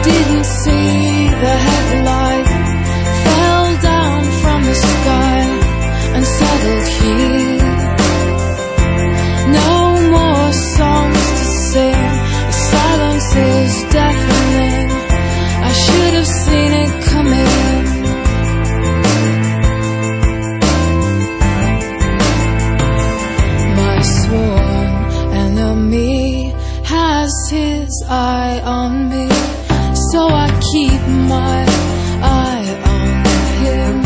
didn't see the headlight, fell down from the sky and settled here. No more songs to sing, the silence is deafening. I should have seen it coming. My sworn enemy has his eye on me, so I keep my eye on him.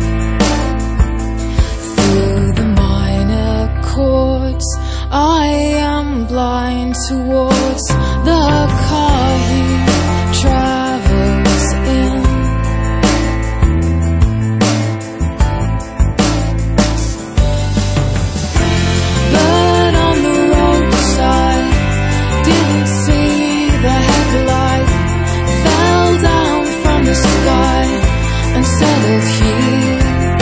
Through the minor chords, I am blind towards the car he travels in. But on the roadside, didn't see the headlight, fell down from the sky and settled here.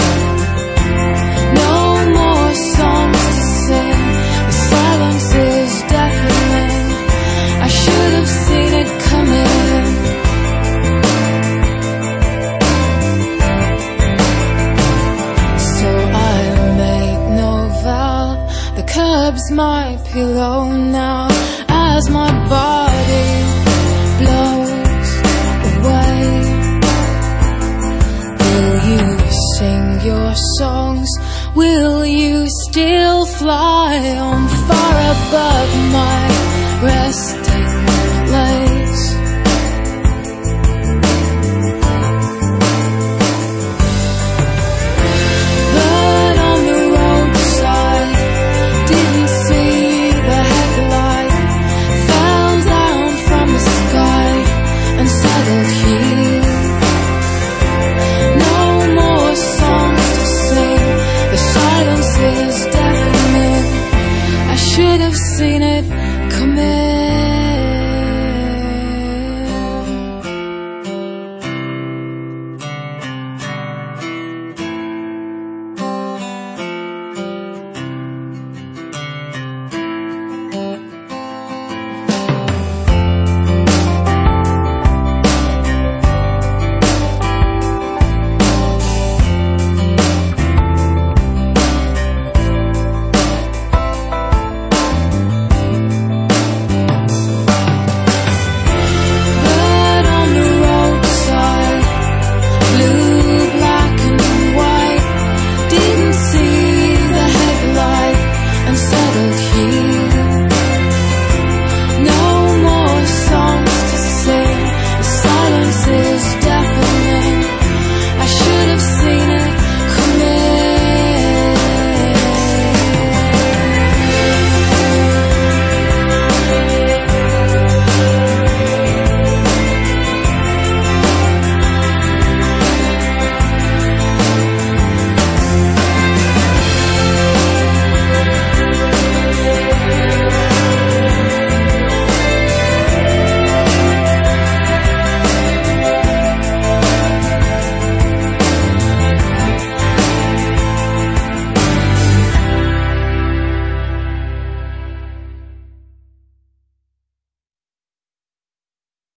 No more songs to sing, the silence is deafening. I should have seen it coming. So I make no vow, the curb's my pillow now, as my body blows away. Will you sing your songs? Will you still fly on far above my rest?